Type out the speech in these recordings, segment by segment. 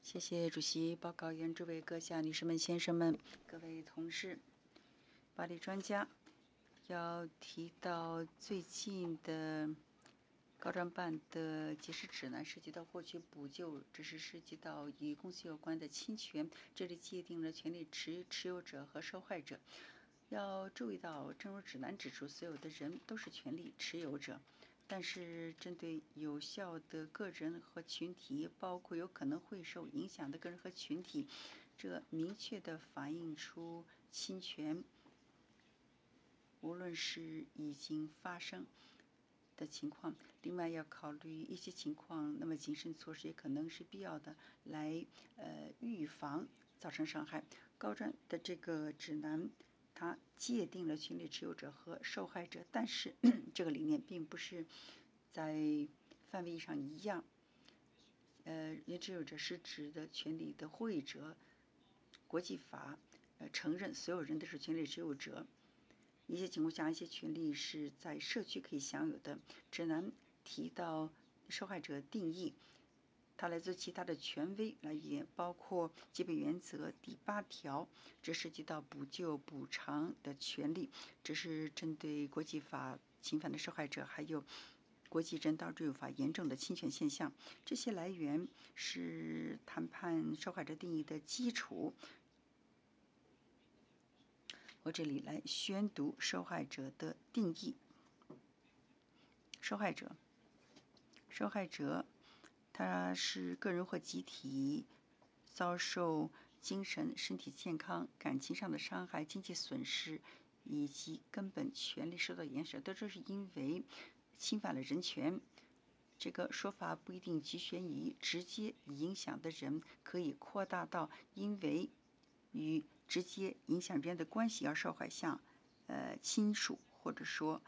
谢谢主席。报告员、诸位阁下、女士们、先生们、各位同事，法律专家要提到最近的高专办的解释指南，涉及到获取补救，这是涉及到与公司有关的侵权，这里界定了权利持有者和受害者。要注意到，正如指南指出，所有的人都是权利持有者。但是，针对有效的个人和群体，包括有可能会受影响的个人和群体，这明确地反映出侵权，无论是已经发生的情况，另外要考虑一些情况，那么谨慎措施也可能是必要的，来预防造成伤害。高专的这个指南，它界定了权利持有者和受害者，但是这个理念并不是在范围上一样。权利持有者是指的权利的获益者。国际法承认所有人都是权利持有者。一些情况下，一些权利是在社区可以享有的。指南提到受害者定义，它来自其他的权威来源，包括基本原则第8条，这涉及到补救补偿的权利，这是针对国际法侵犯的受害者，还有国际人道主义法严重的侵权现象。这些来源是谈判受害者定义的基础。我这里来宣读受害者的定义。受害者，他是个人或集体遭受精神、身体健康、感情上的伤害、经济损失以及根本权利受到延伸，这是因为侵犯了人权。这个说法不一定局限于直接影响的人，可以扩大到因为与直接影响别人的关系而受害，像亲属或者说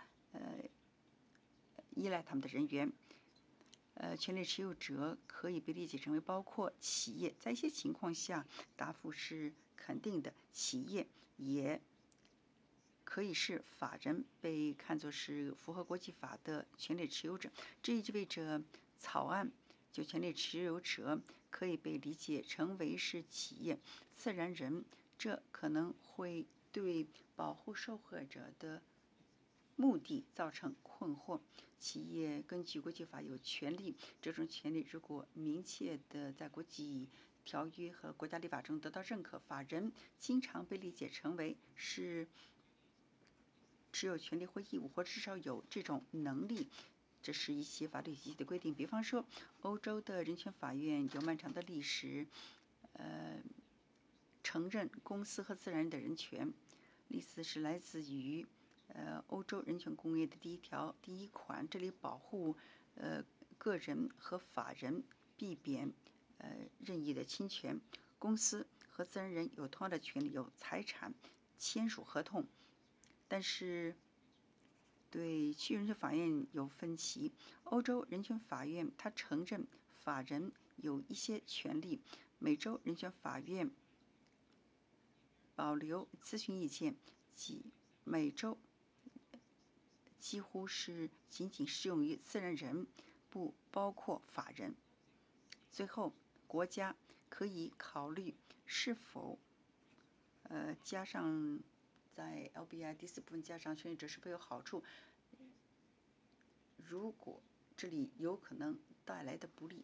依赖他们的人员。权利持有者可以被理解成为包括企业，在一些情况下，答复是肯定的。企业也可以是法人，被看作是符合国际法的权利持有者。这意味着草案就权利持有者可以被理解成为是企业、自然人，这可能会对保护受害者的目的造成困惑。企业根据国际法有权利，这种权利如果明确的在国际条约和国家立法中得到认可，法人经常被理解成为是持有权利或义务，或至少有这种能力。这是一些法律体系的规定。比方说，欧洲的人权法院有漫长的历史，承认公司和自然人的人权。例子是来自于欧洲人权公约的第1条第1款，这里保护个人和法人避免任意的侵权。公司和自然人有同样的权利，有财产、签署合同，但是对区域人权法院有分歧。欧洲人权法院它承认法人有一些权利，美洲人权法院保留咨询意见，即美洲几乎是仅仅适用于自然人，不包括法人。最后，国家可以考虑是否加上在 LBI 第4部分加上权利者是否有好处。如果这里有可能带来的不利，